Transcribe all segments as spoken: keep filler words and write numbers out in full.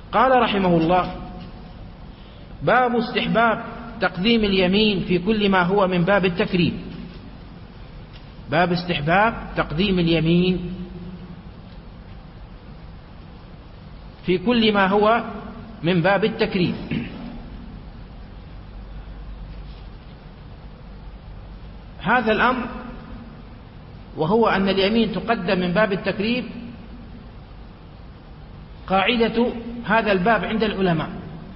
قال رحمه الله: باب استحباب تقديم اليمين في كل ما هو من باب التكريم. باب استحباب تقديم اليمين في كل ما هو من باب التكريم. هذا الأمر وهو أن اليمين تقدم من باب التكريم قاعدة هذا الباب عند العلماء،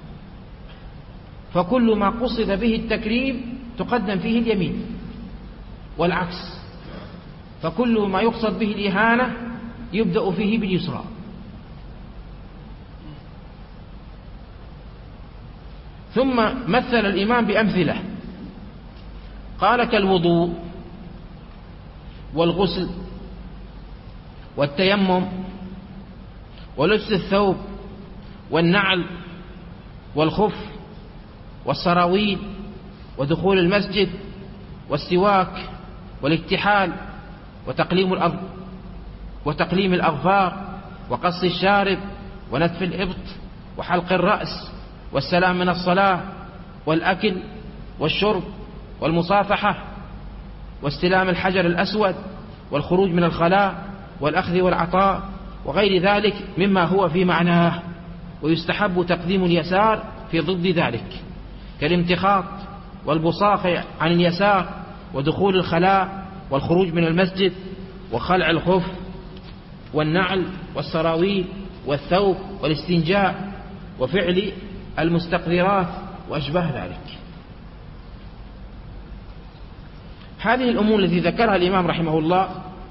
فكل ما قصد به التكريم تقدم فيه اليمين، والعكس، فكل ما يقصد به الإهانة يبدأ فيه باليسرى. ثم مثل الإمام بأمثلة، قال: كالوضوء والغسل والتيمم ولبس الثوب والنعل والخف والسراويل ودخول المسجد والسواك والاكتحال وتقليم الأرض وتقليم الأظفار وقص الشارب ونتف الإبط وحلق الرأس والسلام من الصلاة والأكل والشرب والمصافحة واستلام الحجر الأسود والخروج من الخلاء والأخذ والعطاء وغير ذلك مما هو في معناه. ويستحب تقديم اليسار في ضد ذلك، كالامتخاط والبصاق عن اليسار ودخول الخلاء والخروج من المسجد وخلع الخف والنعل والسراويل والثوب والاستنجاء وفعل المستقذرات وأشباه ذلك. هذه الأمور التي ذكرها الإمام رحمه الله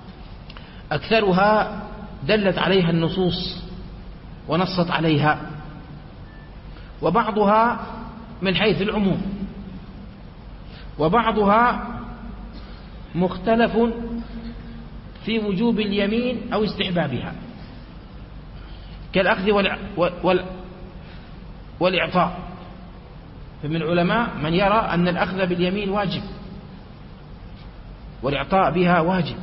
أكثرها دلت عليها النصوص ونصت عليها، وبعضها من حيث العموم، وبعضها مختلف في وجوب اليمين أو استحبابها، كالأخذ والإعطاء. فمن العلماء من يرى أن الأخذ باليمين واجب والإعطاء بها واجب،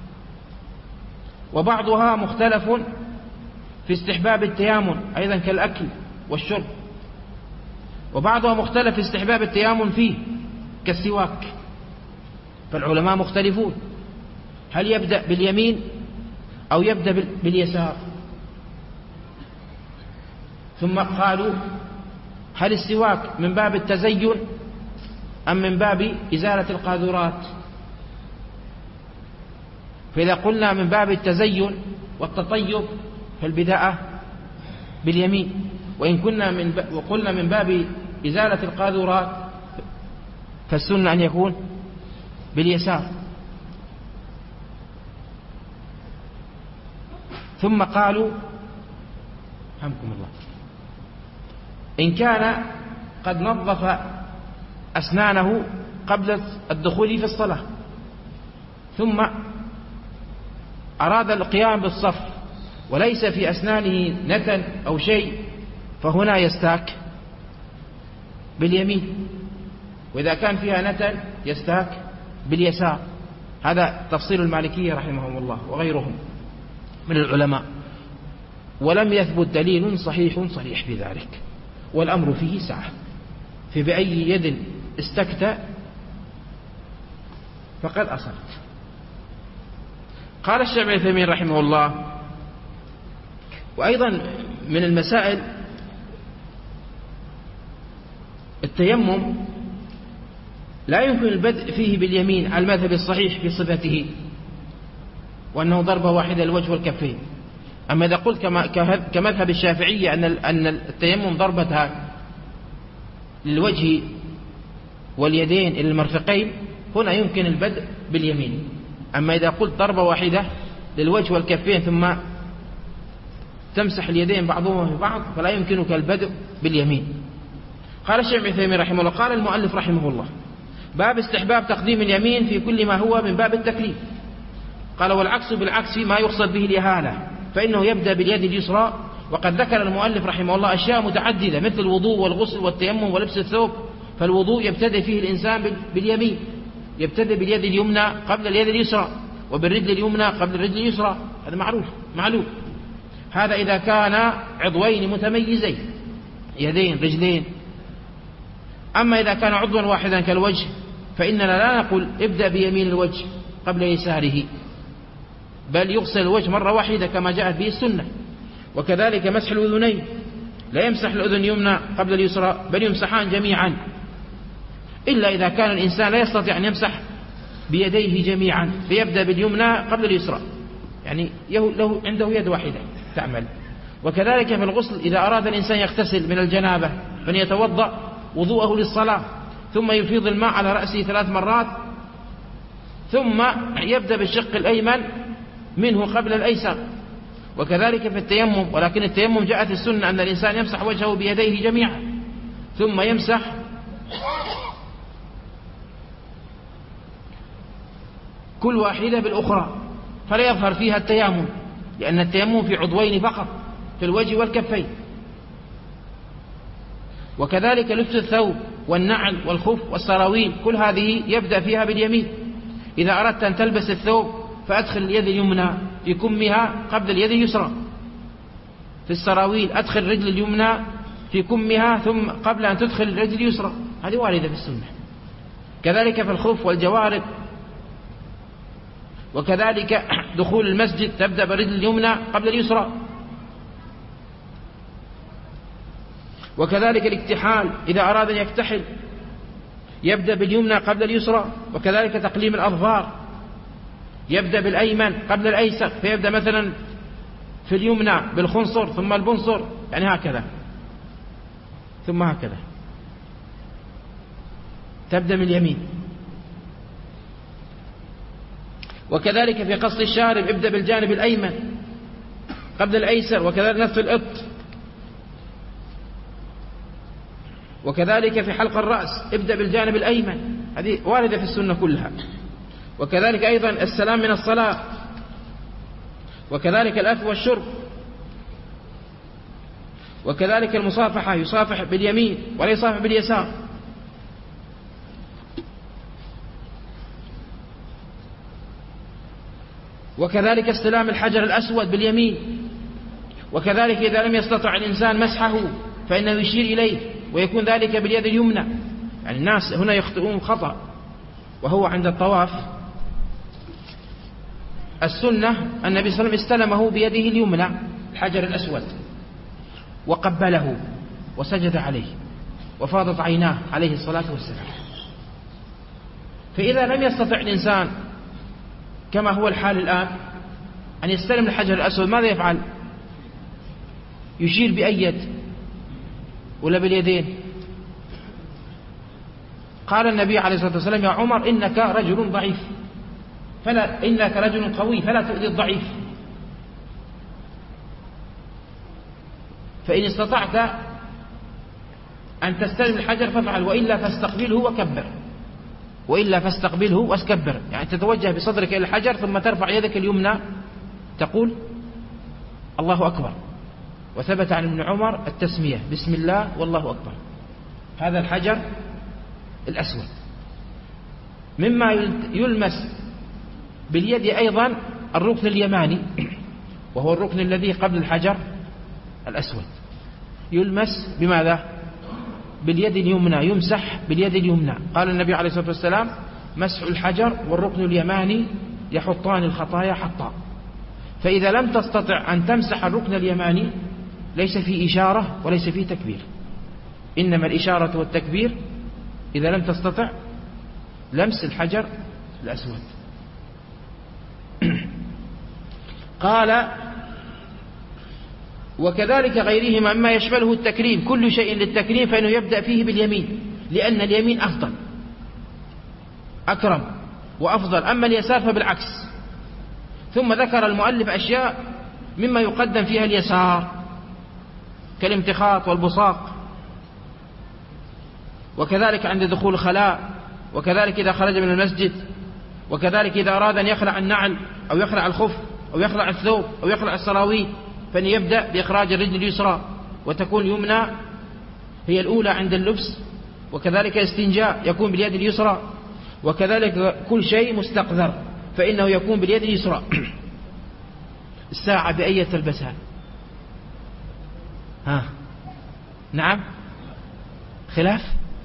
وبعضها مختلف في استحباب التيامن أيضا كالأكل والشرب، وبعضها مختلف في استحباب التيامن فيه كالسواك. فالعلماء مختلفون، هل يبدأ باليمين أو يبدأ باليسار؟ ثم قالوا: هل السواك من باب التزين أم من باب إزالة القاذورات؟ فإذا قلنا من باب التزين والتطيب فالبداءة باليمين، وإن كنا من ب... وقلنا من باب إزالة القاذورات فالسنة أن يكون باليسار. ثم قالوا: رحمكم الله، إن كان قد نظف أسنانه قبل الدخول في الصلاة ثم أراد القيام بالصف وليس في أسنانه نتن أو شيء فهنا يستاك باليمين، وإذا كان فيها نتن يستاك باليسار. هذا تفصيل المالكية رحمهم الله وغيرهم من العلماء، ولم يثبت دليل صحيح صريح في ذلك، والأمر فيه سعة، في بأي يد استكت فقد أصبت. قال الشيخ ابن عثيمين رحمه الله: وأيضا من المسائل التيمم لا يمكن البدء فيه باليمين على المذهب الصحيح في صفته، وأنه ضربة واحدة للوجه والكفين. أما إذا قلت كمذهب الشافعية أن التيمم ضربتها للوجه واليدين إلى المرفقين، هنا يمكن البدء باليمين. أما إذا قلت ضربة واحدة للوجه والكفين ثم تمسح اليدين بعضهما في بعض فلا يمكنك البدء باليمين. قال الشيخ ابن عثيمين رحمه الله: قال المؤلف رحمه الله: باب استحباب تقديم اليمين في كل ما هو من باب التكليف. قال: والعكس بالعكس ما يقصد به الإهانة، فإنه يبدأ باليد اليسرى. وقد ذكر المؤلف رحمه الله أشياء متعددة مثل الوضوء والغسل والتيمم ولبس الثوب. فالوضوء يبتدئ فيه الإنسان باليمين، يبتدئ باليد اليمنى قبل اليد اليسرى، وبالرجل اليمنى قبل الرجل اليسرى، هذا معروف معلوم. هذا إذا كان عضوين متميزين، يدين رجلين. أما إذا كان عضوا واحدا كالوجه فإننا لا نقول ابدأ بيمين الوجه قبل يساره، بل يغسل الوجه مرة واحدة كما جاءت به السنة. وكذلك مسح الأذنين، لا يمسح الأذن اليمنى قبل اليسرى بل يمسحان جميعا، إلا إذا كان الإنسان لا يستطيع أن يمسح بيديه جميعا فيبدأ باليمنى قبل اليسرى، يعني له عنده يد واحدة تعمل. وكذلك في الغسل إذا أراد الإنسان يغتسل من الجنابة فليتوضأ وضوءه للصلاة ثم يفيض الماء على رأسه ثلاث مرات ثم يبدأ بالشق الأيمن منه قبل الأيسر. وكذلك في التيمم، ولكن التيمم جاءت السنة أن الإنسان يمسح وجهه بيديه جميعا ثم يمسح كل واحدة بالأخرى فلا يظهر فيها التيمم، لأن التيمم في عضوين فقط في الوجه والكفين. وكذلك لبس الثوب والنعل والخف والسراويل كل هذه يبدأ فيها باليمين. إذا أردت أن تلبس الثوب فأدخل اليد اليمنى في كمها قبل اليد اليسرى. في السراويل أدخل الرجل اليمنى في كمها ثم قبل أن تدخل الرجل اليسرى، هذه واردة في السنة. كذلك في الخف والجوارب. وكذلك دخول المسجد تبدأ بالرجل اليمنى قبل اليسرى. وكذلك الاكتحال إذا أراد أن يكتحل يبدأ باليمنى قبل اليسرى. وكذلك تقليم الأظفار يبدأ بالأيمن قبل الأيسر، فيبدأ مثلا في اليمنى بالخنصر ثم البنصر، يعني هكذا ثم هكذا تبدأ من اليمين. وكذلك في قص الشارب ابدأ بالجانب الأيمن قبل الأيسر. وكذلك نتف الإبط. وكذلك في حلق الرأس ابدأ بالجانب الأيمن، هذه واردة في السنة كلها. وكذلك أيضا السلام من الصلاة. وكذلك الأكل والشرب. وكذلك المصافحة يصافح باليمين ولا يصافح باليسار. وكذلك استلام الحجر الأسود باليمين. وكذلك إذا لم يستطع الإنسان مسحه فإنه يشير إليه ويكون ذلك باليد اليمنى. يعني الناس هنا يخطئون خطأ، وهو عند الطواف السنة النبي صلى الله عليه وسلم استلمه بيده اليمنى الحجر الأسود وقبله وسجد عليه وفاضت عيناه عليه الصلاة والسلام. فإذا لم يستطع الإنسان كما هو الحال الآن أن يستلم الحجر الأسود ماذا يفعل؟ يشير بأي يد ولا باليدين؟ قال النبي عليه الصلاة والسلام يا عمر إنك رجل ضعيف فلا إنك رجل قوي فلا تؤذي الضعيف، فإن استطعت أن تستلم الحجر فافعل، وإلا فاستقبله وكبر وإلا فاستقبله واسكبر، يعني تتوجه بصدرك إلى الحجر ثم ترفع يدك اليمنى تقول الله أكبر. وثبت عن ابن عمر التسمية بسم الله والله أكبر. هذا الحجر الأسود. مما يلمس باليد أيضا الركن اليماني، وهو الركن الذي قبل الحجر الأسود، يلمس بماذا؟ باليد اليمنى، يمسح باليد اليمنى. قال النبي عليه الصلاة والسلام مسح الحجر والركن اليماني يحطان الخطايا حطا. فإذا لم تستطع أن تمسح الركن اليماني ليس فيه إشارة وليس فيه تكبير، إنما الإشارة والتكبير إذا لم تستطع لمس الحجر الأسود. قال وكذلك غيرهما مما يشمله التكريم، كل شيء للتكريم فإنه يبدأ فيه باليمين، لأن اليمين أفضل أكرم وأفضل، أما اليسار فبالعكس. ثم ذكر المؤلف أشياء مما يقدم فيها اليسار كالامتخاط والبصاق، وكذلك عند دخول الخلاء، وكذلك إذا خرج من المسجد، وكذلك إذا أراد أن يخلع النعل أو يخلع الخف أو يخلع الثوب أو يخلع السراويل فإن يبدأ بإخراج الرجل اليسرى وتكون اليمنى هي الأولى عند اللبس. وكذلك الاستنجاء يكون باليد اليسرى. وكذلك كل شيء مستقذر فإنه يكون باليد اليسرى. الساعة بأية تلبسها ها نعم خلاف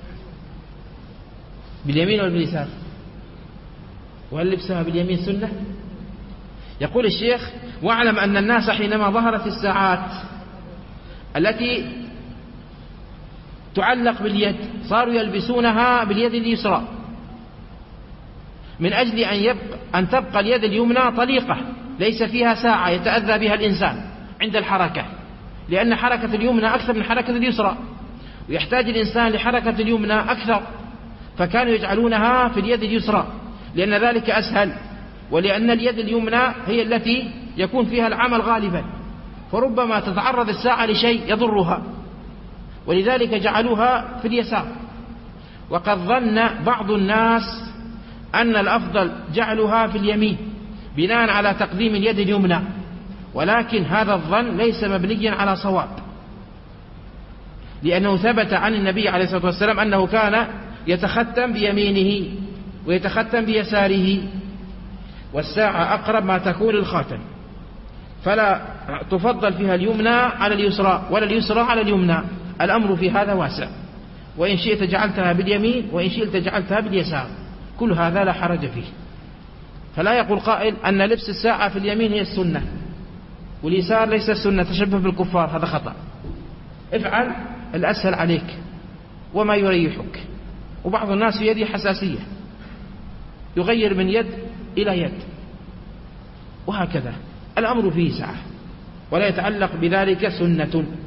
باليمين ولا باليسار؟ وهل لبسها باليمين سنة؟ يقول الشيخ: واعلم أن الناس حينما ظهرت الساعات التي تعلق باليد صاروا يلبسونها باليد اليسرى من أجل أن, يبقى أن تبقى اليد اليمنى طليقة ليس فيها ساعة يتأذى بها الإنسان عند الحركة، لأن حركة اليمنى أكثر من حركة اليسرى، ويحتاج الإنسان لحركة اليمنى أكثر، فكانوا يجعلونها في اليد اليسرى لأن ذلك أسهل، ولأن اليد اليمنى هي التي يكون فيها العمل غالبا، فربما تتعرض الساعة لشيء يضرها، ولذلك جعلوها في اليسار. وقد ظن بعض الناس أن الأفضل جعلها في اليمين بناء على تقديم اليد اليمنى، ولكن هذا الظن ليس مبنيا على صواب، لأنه ثبت عن النبي عليه الصلاة والسلام أنه كان يتختم بيمينه ويتختم بيساره، والساعة أقرب ما تكون الخاتم، فلا تفضل فيها اليمنى على اليسرى ولا اليسرى على اليمنى، الأمر في هذا واسع، وإن شئت جعلتها باليمين وإن شئت جعلتها باليسار، كل هذا لا حرج فيه. فلا يقول قائل أن لبس الساعة في اليمين هي السنة واليسار ليس السنة، تشبه بالكفار، هذا خطأ. افعل الأسهل عليك وما يريحك. وبعض الناس في يده حساسية يغير من يد إلى يد، وهكذا الأمر فيه سعة ولا يتعلق بذلك سنة.